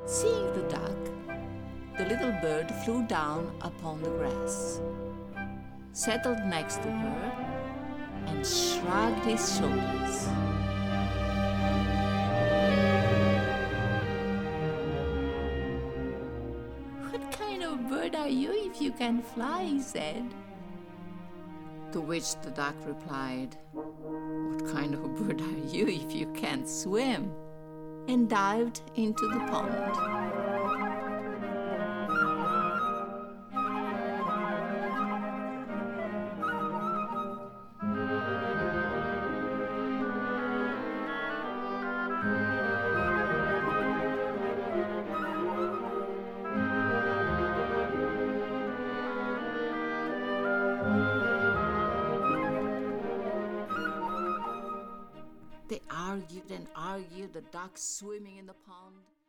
Seeing the duck, the little bird flew down upon the grass, settled next to her, and shrugged his shoulders. "What kind of bird are you if you can fly?" he said. To which the duck replied, "What kind of bird are you if you can't swim?" and dived into the pond. They argued and argued, the duck swimming in the pond.